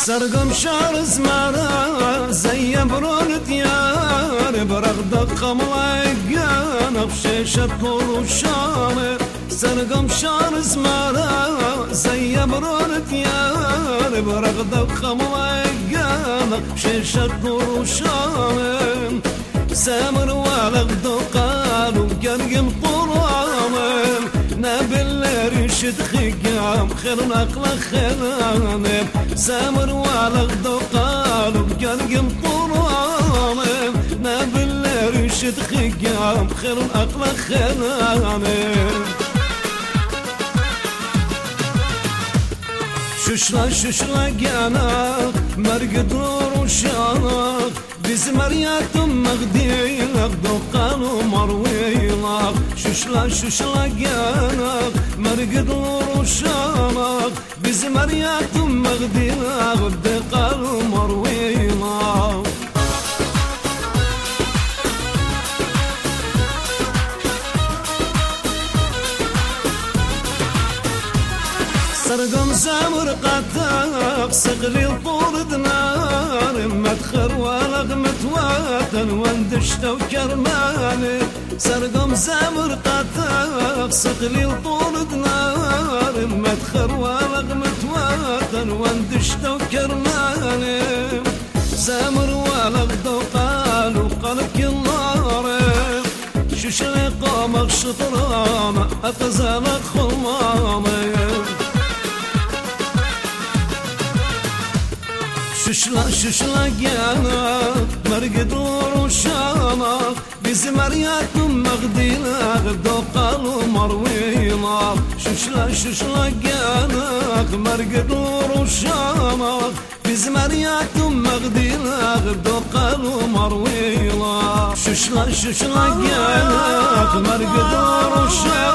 سرقم شعر زمانه زي برون ديار برغدق خملاقانا بشيشة طول وشانه سرقم شعر زمانه زي برون ديار برغدق خملاقانا بشيشة طول وشانه سامر والغدو قالوا قرقم طرامن نابل رشد خيام خير نقل خيرانب سامر والغدو قالوا قرقم طرامن نابل رشد خيام خير نقل خيرانب ششلا ششلا جانك مرقد وشانك بزمرياتم مغديلك دقانو مرويلك ششلا ششلا جانك مرقد وشانك بزمرياتم مغديلك دقانو مرويلك سرقم سامر قطاق سقلي الطول دنار مدخر ولغ متواتن واندشت وكرماني سرقم سامر قطاق سقلي الطول دنار مدخر ولغ متواتن واندشت وكرماني سامر ولغ دوقال وقلك النار شوشلي قامك شطرانة أتزالك خمامي ششلا ششلا جانك مرقد وشانك بزمرياتم مغديلك دوقال ومرويلك ششلا ششلا جانك مرقد وشانك بزمرياتم مغديلك دوقال ومرويلك ششلا ششلا جانك مرقد وشانك